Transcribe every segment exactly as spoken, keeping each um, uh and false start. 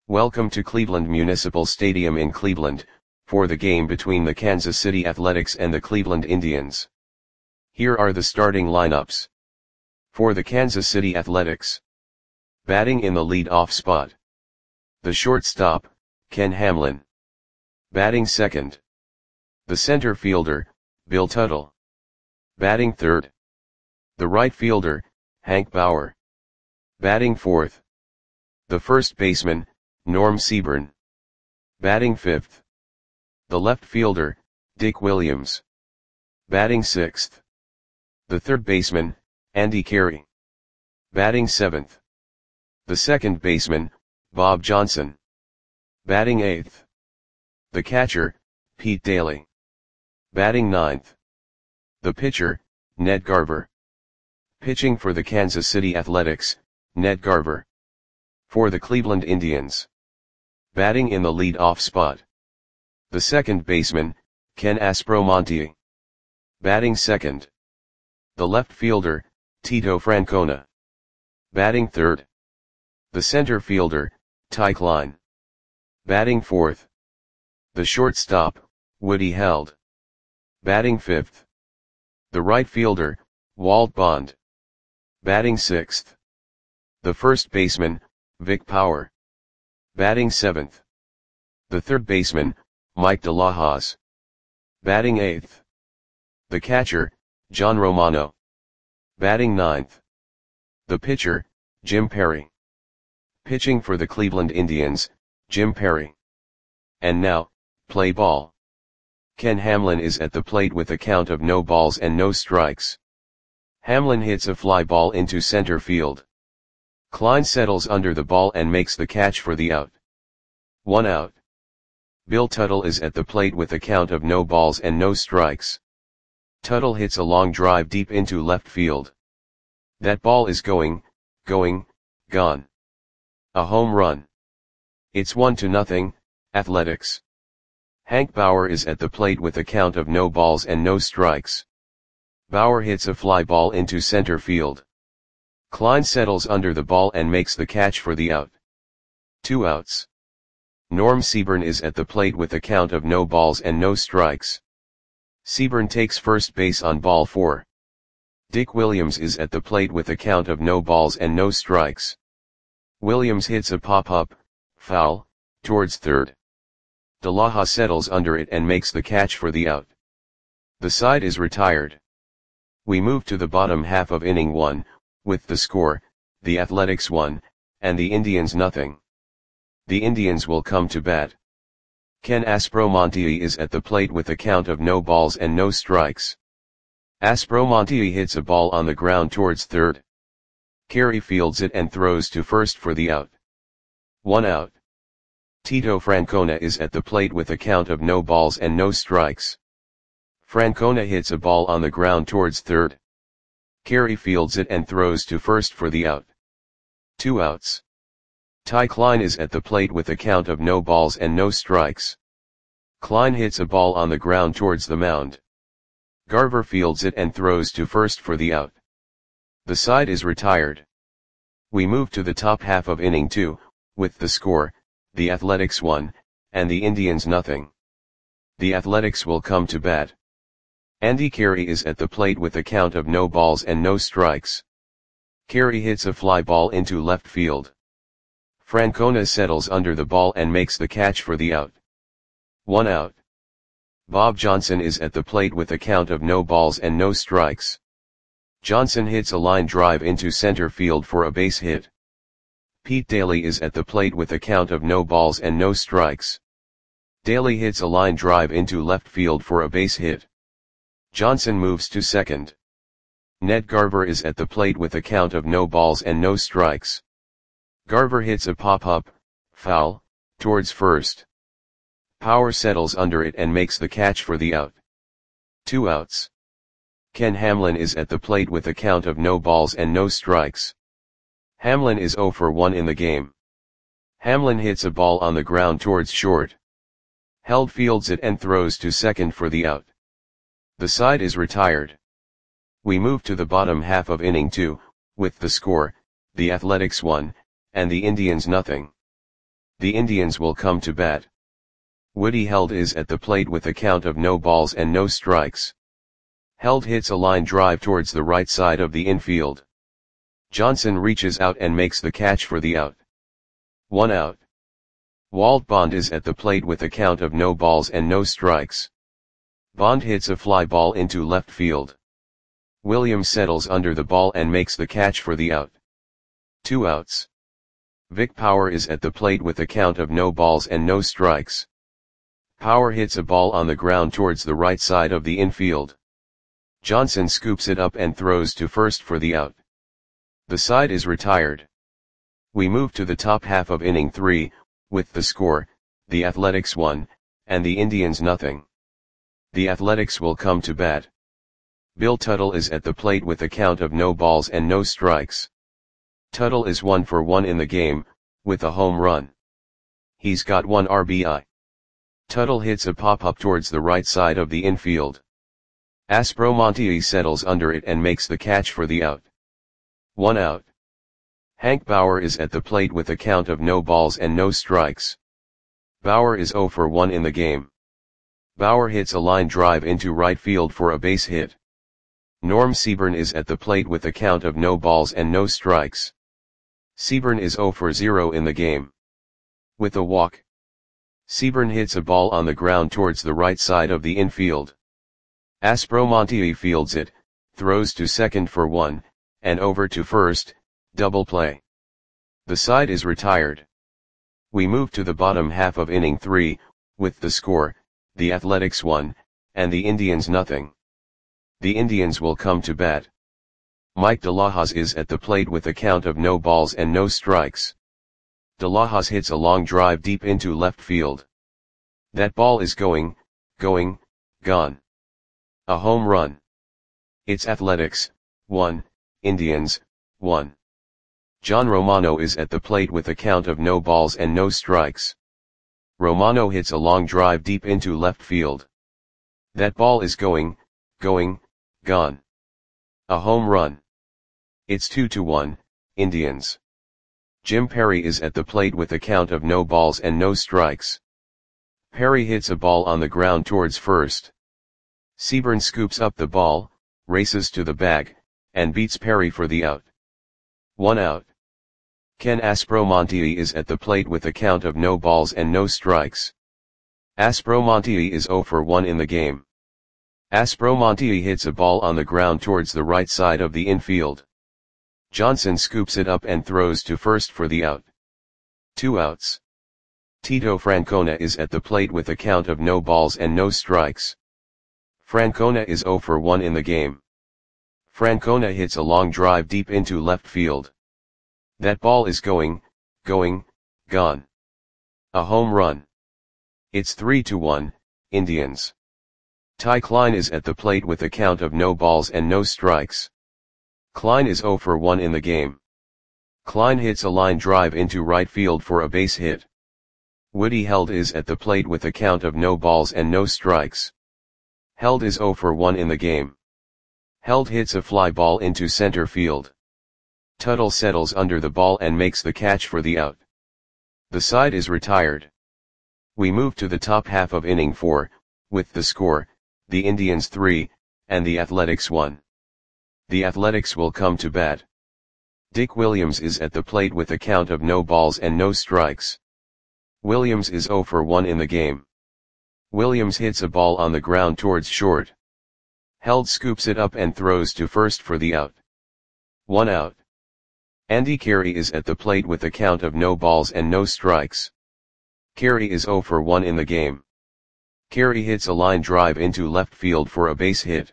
Welcome to Cleveland Municipal Stadium in Cleveland, for the game between the Kansas City Athletics and the Cleveland Indians. Here are the starting lineups. For the Kansas City Athletics. Batting in the lead-off spot. The shortstop, Ken Hamlin. Batting second. The center fielder, Bill Tuttle. Batting third. The right fielder, Hank Bauer. Batting fourth. The first baseman, Norm Seaburn. Batting fifth. The left fielder, Dick Williams. Batting sixth. The third baseman, Andy Carey. Batting seventh. The second baseman, Bob Johnson. Batting eighth. The catcher, Pete Daly. Batting ninth. The pitcher, Ned Garver. Pitching for the Kansas City Athletics, Ned Garver. For the Cleveland Indians. Batting in the lead-off spot. The second baseman, Ken Aspromonte. Batting second. The left fielder, Tito Francona. Batting third. The center fielder, Ty Klein. Batting fourth. The shortstop, Woody Held. Batting fifth. The right fielder, Walt Bond. Batting sixth. The first baseman, Vic Power. Batting seventh. The third baseman, Mike DeLahoz. Batting eighth. The catcher, John Romano. Batting ninth. The pitcher, Jim Perry. Pitching for the Cleveland Indians, Jim Perry. And now, play ball. Ken Hamlin is at the plate with a count of no balls and no strikes. Hamlin hits a fly ball into center field. Klein settles under the ball and makes the catch for the out. One out. Bill Tuttle is at the plate with a count of no balls and no strikes. Tuttle hits a long drive deep into left field. That ball is going, going, gone. A home run. It's one to nothing, Athletics. Hank Bauer is at the plate with a count of no balls and no strikes. Bauer hits a fly ball into center field. Klein settles under the ball and makes the catch for the out. Two outs. Norm Seaburn is at the plate with a count of no balls and no strikes. Seaburn takes first base on ball four. Dick Williams is at the plate with a count of no balls and no strikes. Williams hits a pop-up, foul, towards third. DeLahoz settles under it and makes the catch for the out. The side is retired. We move to the bottom half of inning one, with the score, the Athletics one, and the Indians nothing. The Indians will come to bat. Ken Aspromonte is at the plate with a count of no balls and no strikes. Aspromonte hits a ball on the ground towards third. Carey fields it and throws to first for the out. One out. Tito Francona is at the plate with a count of no balls and no strikes. Francona hits a ball on the ground towards third. Carey fields it and throws to first for the out. Two outs. Ty Klein is at the plate with a count of no balls and no strikes. Klein hits a ball on the ground towards the mound. Garver fields it and throws to first for the out. The side is retired. We move to the top half of inning two, with the score, the Athletics one, and the Indians nothing. The Athletics will come to bat. Andy Carey is at the plate with a count of no balls and no strikes. Carey hits a fly ball into left field. Francona settles under the ball and makes the catch for the out. One out. Bob Johnson is at the plate with a count of no balls and no strikes. Johnson hits a line drive into center field for a base hit. Pete Daly is at the plate with a count of no balls and no strikes. Daly hits a line drive into left field for a base hit. Johnson moves to second. Ned Garver is at the plate with a count of no balls and no strikes. Garver hits a pop-up, foul, towards first. Power settles under it and makes the catch for the out. Two outs. Ken Hamlin is at the plate with a count of no balls and no strikes. Hamlin is zero for one in the game. Hamlin hits a ball on the ground towards short. Held fields it and throws to second for the out. The side is retired. We move to the bottom half of inning two, with the score, the Athletics one, and the Indians nothing. The Indians will come to bat. Woody Held is at the plate with a count of no balls and no strikes. Held hits a line drive towards the right side of the infield. Johnson reaches out and makes the catch for the out. One out. Walt Bond is at the plate with a count of no balls and no strikes. Bond hits a fly ball into left field. Williams settles under the ball and makes the catch for the out. Two outs. Vic Power is at the plate with a count of no balls and no strikes. Power hits a ball on the ground towards the right side of the infield. Johnson scoops it up and throws to first for the out. The side is retired. We move to the top half of inning three, with the score, the Athletics one, and the Indians nothing. The Athletics will come to bat. Bill Tuttle is at the plate with a count of no balls and no strikes. Tuttle is one for one in the game, with a home run. He's got one R B I. Tuttle hits a pop-up towards the right side of the infield. Aspromonte settles under it and makes the catch for the out. One out. Hank Bauer is at the plate with a count of no balls and no strikes. Bauer is zero for one in the game. Bauer hits a line drive into right field for a base hit. Norm Seaburn is at the plate with a count of no balls and no strikes. Seaburn is zero for zero in the game. With a walk. Seaburn hits a ball on the ground towards the right side of the infield. Aspromonte fields it, throws to second for one, and over to first, double play. The side is retired. We move to the bottom half of inning three, with the score, the Athletics one, and the Indians nothing. The Indians will come to bat. Mike De La Hoz is at the plate with a count of no balls and no strikes. De La Hoz hits a long drive deep into left field. That ball is going, going, gone. A home run. It's Athletics, one, Indians, one. John Romano is at the plate with a count of no balls and no strikes. Romano hits a long drive deep into left field. That ball is going, going, gone. A home run. It's two to one, Indians. Jim Perry is at the plate with a count of no balls and no strikes. Perry hits a ball on the ground towards first. Seaburn scoops up the ball, races to the bag, and beats Perry for the out. One out. Ken Aspromonte is at the plate with a count of no balls and no strikes. Aspromonte is zero for one in the game. Aspromonte hits a ball on the ground towards the right side of the infield. Johnson scoops it up and throws to first for the out. Two outs. Tito Francona is at the plate with a count of no balls and no strikes. Francona is zero for one in the game. Francona hits a long drive deep into left field. That ball is going, going, gone. A home run. It's three to one, Indians. Ty Klein is at the plate with a count of no balls and no strikes. Klein is zero for one in the game. Klein hits a line drive into right field for a base hit. Woody Held is at the plate with a count of no balls and no strikes. Held is zero for one in the game. Held hits a fly ball into center field. Tuttle settles under the ball and makes the catch for the out. The side is retired. We move to the top half of inning four, with the score, the Indians three, and the Athletics one. The Athletics will come to bat. Dick Williams is at the plate with a count of no balls and no strikes. Williams is zero for one in the game. Williams hits a ball on the ground towards short. Held scoops it up and throws to first for the out. One out. Andy Carey is at the plate with a count of no balls and no strikes. Carey is zero for one in the game. Carey hits a line drive into left field for a base hit.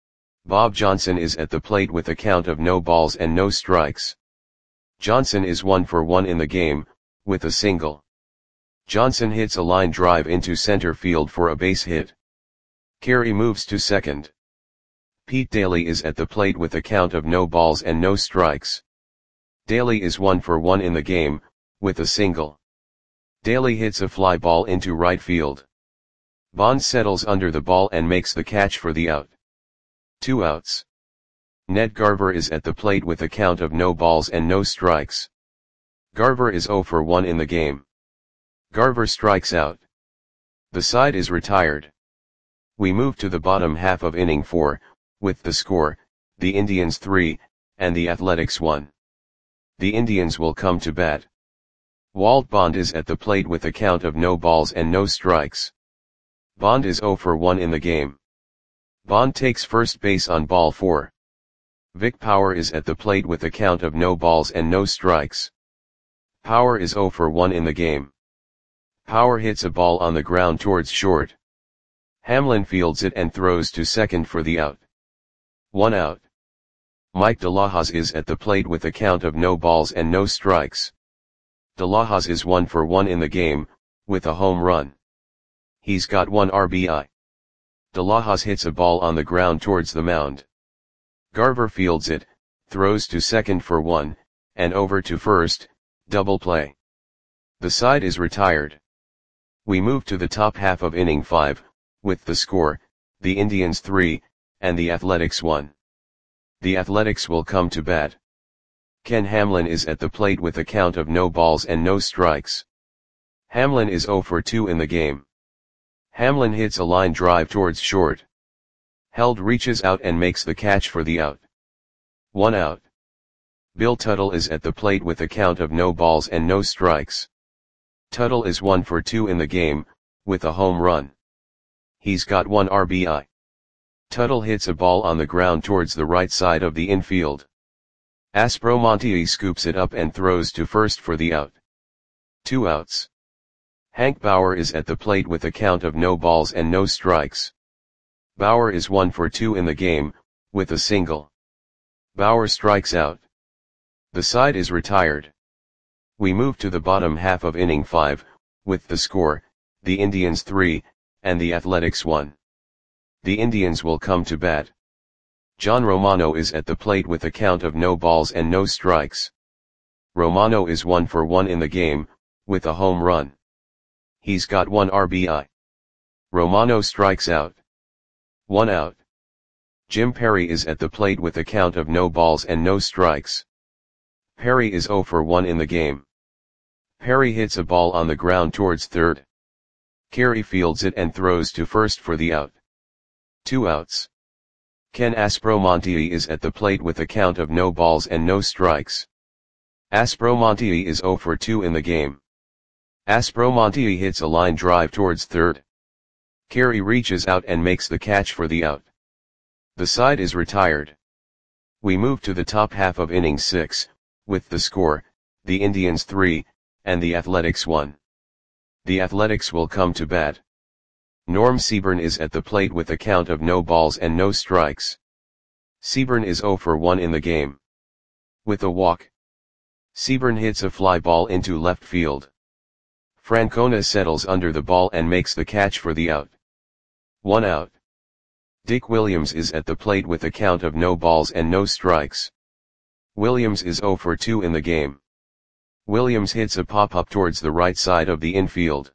Bob Johnson is at the plate with a count of no balls and no strikes. Johnson is one for one in the game, with a single. Johnson hits a line drive into center field for a base hit. Carey moves to second. Pete Daly is at the plate with a count of no balls and no strikes. Daly is one for one in the game, with a single. Daly hits a fly ball into right field. Bond settles under the ball and makes the catch for the out. Two outs. Ned Garver is at the plate with a count of no balls and no strikes. Garver is zero for one in the game. Garver strikes out. The side is retired. We move to the bottom half of inning four, with the score, the Indians three, and the Athletics one. The Indians will come to bat. Walt Bond is at the plate with a count of no balls and no strikes. Bond is oh for one in the game. Bond takes first base on ball four. Vic Power is at the plate with a count of no balls and no strikes. Power is oh for one in the game. Power hits a ball on the ground towards short. Hamlin fields it and throws to second for the out. One out. Mike De La Hoz is at the plate with a count of no balls and no strikes. De La Hoz is one for one in the game, with a home run. He's got one R B I. De La Hoz hits a ball on the ground towards the mound. Garver fields it, throws to second for one, and over to first, double play. The side is retired. We move to the top half of inning five, with the score, the Indians three, and the Athletics one. The Athletics will come to bat. Ken Hamlin is at the plate with a count of no balls and no strikes. Hamlin is oh for two in the game. Hamlin hits a line drive towards short. Held reaches out and makes the catch for the out. One out. Bill Tuttle is at the plate with a count of no balls and no strikes. Tuttle is one for two in the game, with a home run. He's got one R B I. Tuttle hits a ball on the ground towards the right side of the infield. Aspromonte scoops it up and throws to first for the out. Two outs. Hank Bauer is at the plate with a count of no balls and no strikes. Bauer is one for two in the game, with a single. Bauer strikes out. The side is retired. We move to the bottom half of inning five, with the score, the Indians three, and the Athletics one. The Indians will come to bat. John Romano is at the plate with a count of no balls and no strikes. Romano is one for one in the game, with a home run. He's got one R B I. Romano strikes out. One out. Jim Perry is at the plate with a count of no balls and no strikes. Perry is oh for one in the game. Perry hits a ball on the ground towards third. Carey fields it and throws to first for the out. Two outs. Ken Aspromonte is at the plate with a count of no balls and no strikes. Aspromonte is oh for two in the game. Aspromonte hits a line drive towards third. Carey reaches out and makes the catch for the out. The side is retired. We move to the top half of inning six, with the score, the Indians three, and the Athletics one. The Athletics will come to bat. Norm Seaburn is at the plate with a count of no balls and no strikes. Seaburn is oh for one in the game. With a walk. Seaburn hits a fly ball into left field. Francona settles under the ball and makes the catch for the out. One out. Dick Williams is at the plate with a count of no balls and no strikes. Williams is oh for two in the game. Williams hits a pop-up towards the right side of the infield.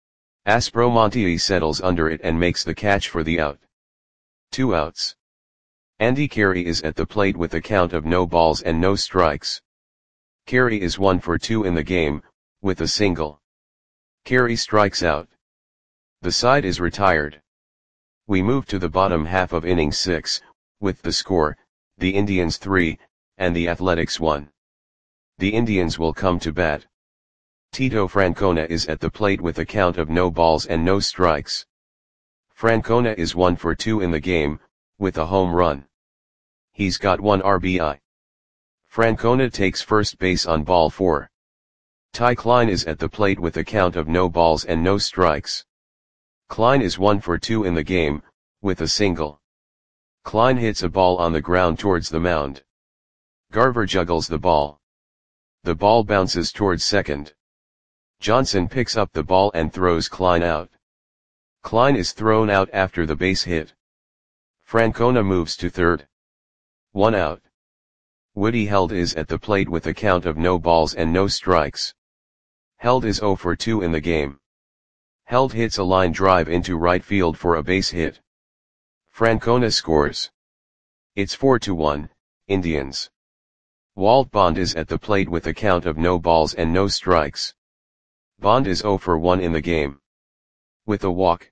Aspromonte settles under it and makes the catch for the out. Two outs. Andy Carey is at the plate with a count of no balls and no strikes. Carey is one for two in the game, with a single. Carey strikes out. The side is retired. We move to the bottom half of inning six, with the score, the Indians three, and the Athletics one. The Indians will come to bat. Tito Francona is at the plate with a count of no balls and no strikes. Francona is one for two in the game, with a home run. He's got one R B I. Francona takes first base on ball four. Ty Klein is at the plate with a count of no balls and no strikes. Klein is one for two in the game, with a single. Klein hits a ball on the ground towards the mound. Garver juggles the ball. The ball bounces towards second. Johnson picks up the ball and throws Klein out. Klein is thrown out after the base hit. Francona moves to third. One out. Woody Held is at the plate with a count of no balls and no strikes. Held is oh for two in the game. Held hits a line drive into right field for a base hit. Francona scores. It's four to one, Indians. Walt Bond is at the plate with a count of no balls and no strikes. Bond is zero for one in the game. With a walk,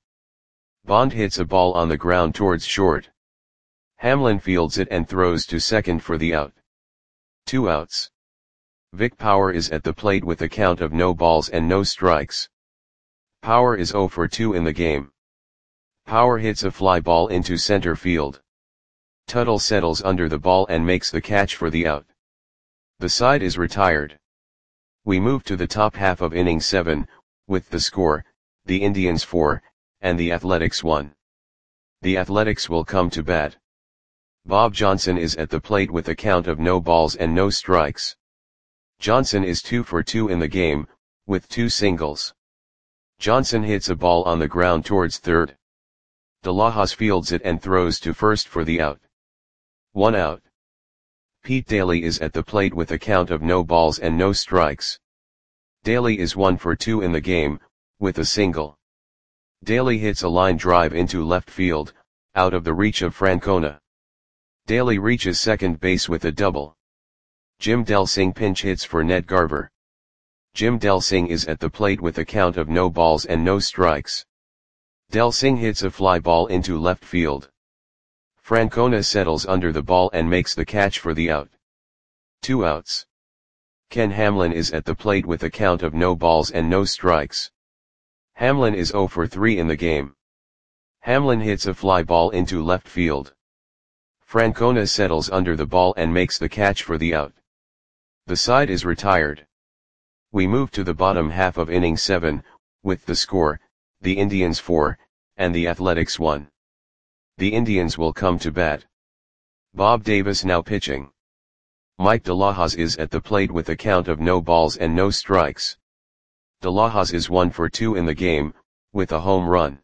Bond hits a ball on the ground towards short. Hamlin fields it and throws to second for the out. Two outs. Vic Power is at the plate with a count of no balls and no strikes. Power is zero for two in the game. Power hits a fly ball into center field. Tuttle settles under the ball and makes the catch for the out. The side is retired. We move to the top half of inning seven, with the score, the Indians four, and the Athletics one. The Athletics will come to bat. Bob Johnson is at the plate with a count of no balls and no strikes. Johnson is two for two in the game, with two singles. Johnson hits a ball on the ground towards third. De La Hoz fields it and throws to first for the out. One out. Pete Daly is at the plate with a count of no balls and no strikes. Daly is one for two in the game, with a single. Daly hits a line drive into left field, out of the reach of Francona. Daly reaches second base with a double. Jim Delsing pinch hits for Ned Garver. Jim Delsing is at the plate with a count of no balls and no strikes. Delsing hits a fly ball into left field. Francona settles under the ball and makes the catch for the out. Two outs. Ken Hamlin is at the plate with a count of no balls and no strikes. Hamlin is zero for three in the game. Hamlin hits a fly ball into left field. Francona settles under the ball and makes the catch for the out. The side is retired. We move to the bottom half of inning seven, with the score, the Indians four, and the Athletics one. The Indians will come to bat. Bob Davis now pitching. Mike De La Hoz is at the plate with a count of no balls and no strikes. De La Hoz is one for two in the game, with a home run.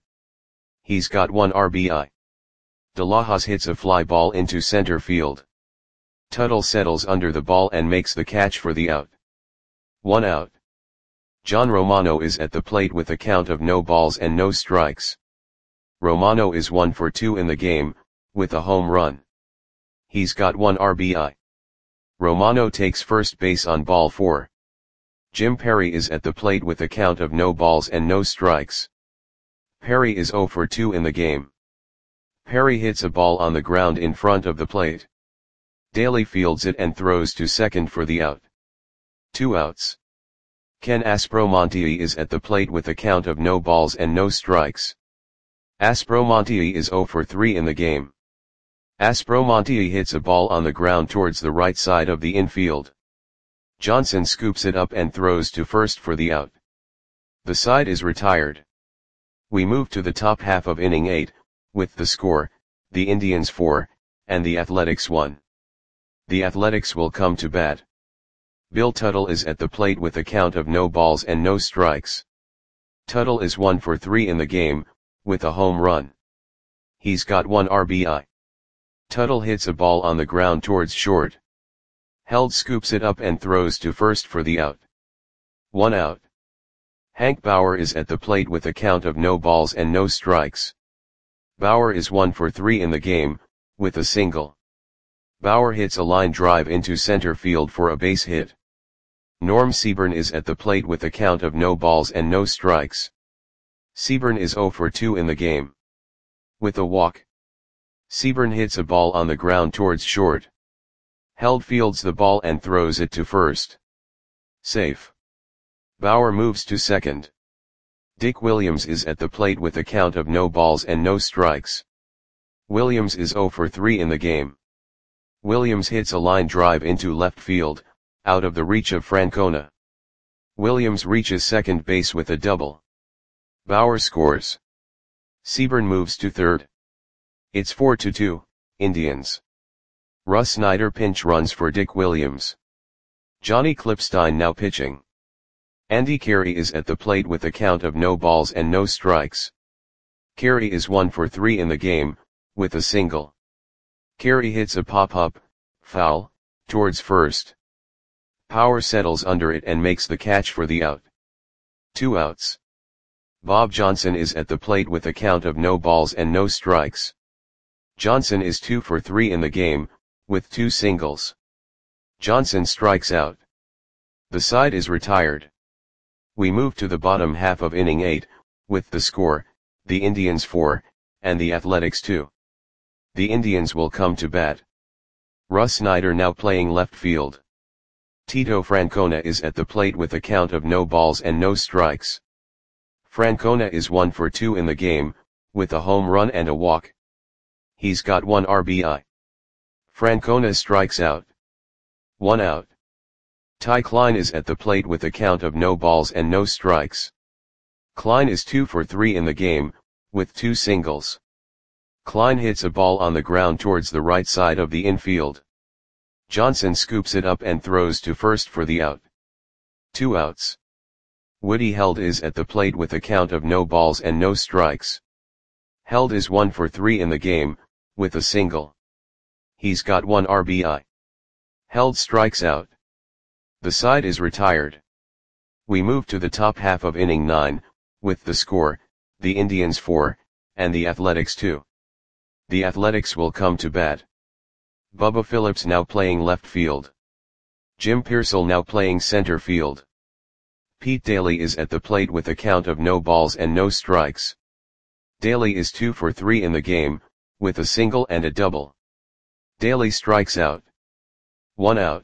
He's got one R B I. De La Hoz hits a fly ball into center field. Tuttle settles under the ball and makes the catch for the out. One out. John Romano is at the plate with a count of no balls and no strikes. Romano is one for two in the game, with a home run. He's got one R B I. Romano takes first base on ball four. Jim Perry is at the plate with a count of no balls and no strikes. Perry is zero for two in the game. Perry hits a ball on the ground in front of the plate. Daly fields it and throws to second for the out. Two outs. Ken Aspromonte is at the plate with a count of no balls and no strikes. Aspromonte is zero for three in the game. Aspromonte hits a ball on the ground towards the right side of the infield. Johnson scoops it up and throws to first for the out. The side is retired. We move to the top half of inning eight, with the score, the Indians four, and the Athletics one. The Athletics will come to bat. Bill Tuttle is at the plate with a count of no balls and no strikes. Tuttle is one for three in the game, with a home run. He's got one R B I. Tuttle hits a ball on the ground towards short. Held scoops it up and throws to first for the out. One out. Hank Bauer is at the plate with a count of no balls and no strikes. Bauer is one for three in the game, with a single. Bauer hits a line drive into center field for a base hit. Norm Seaburn is at the plate with a count of no balls and no strikes. Seaburn is zero for two in the game. With a walk, Seaburn hits a ball on the ground towards short. Held fields the ball and throws it to first. Safe. Bauer moves to second. Dick Williams is at the plate with a count of no balls and no strikes. Williams is zero for three in the game. Williams hits a line drive into left field, out of the reach of Francona. Williams reaches second base with a double. Bauer scores. Seaburn moves to third. It's four to two, Indians. Russ Snyder pinch runs for Dick Williams. Johnny Klipstein now pitching. Andy Carey is at the plate with a count of no balls and no strikes. Carey is one for three in the game, with a single. Carey hits a pop-up, foul, towards first. Power settles under it and makes the catch for the out. Two outs. Bob Johnson is at the plate with a count of no balls and no strikes. Johnson is two for three in the game, with two singles. Johnson strikes out. The side is retired. We move to the bottom half of inning eight, with the score, the Indians four, and the Athletics two. The Indians will come to bat. Russ Snyder now playing left field. Tito Francona is at the plate with a count of no balls and no strikes. Francona is one for two in the game, with a home run and a walk. He's got one R B I. Francona strikes out. One out. Ty Klein is at the plate with a count of no balls and no strikes. Klein is two for three in the game, with two singles. Klein hits a ball on the ground towards the right side of the infield. Johnson scoops it up and throws to first for the out. Two outs. Woody Held is at the plate with a count of no balls and no strikes. Held is one for three in the game, with a single. He's got one R B I. Held strikes out. The side is retired. We move to the top half of inning nine, with the score, the Indians four, and the Athletics two. The Athletics will come to bat. Bubba Phillips now playing left field. Jim Pearsall now playing center field. Pete Daly is at the plate with a count of no balls and no strikes. Daly is two for three in the game, with a single and a double. Daly strikes out. One out.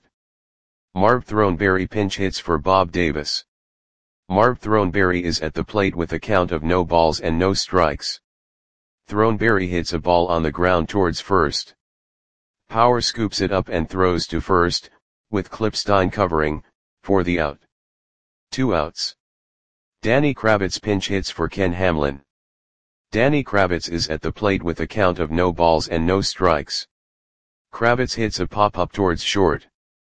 Marv Throneberry pinch hits for Bob Davis. Marv Throneberry is at the plate with a count of no balls and no strikes. Throneberry hits a ball on the ground towards first. Power scoops it up and throws to first, with Klipstein covering, for the out. Two outs. Danny Kravitz pinch hits for Ken Hamlin. Danny Kravitz is at the plate with a count of no balls and no strikes. Kravitz hits a pop-up towards short.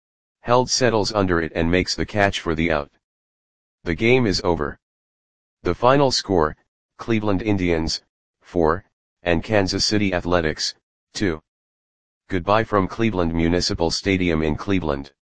Held settles under it and makes the catch for the out. The game is over. The final score, Cleveland Indians, four, and Kansas City Athletics, two. Goodbye from Cleveland Municipal Stadium in Cleveland.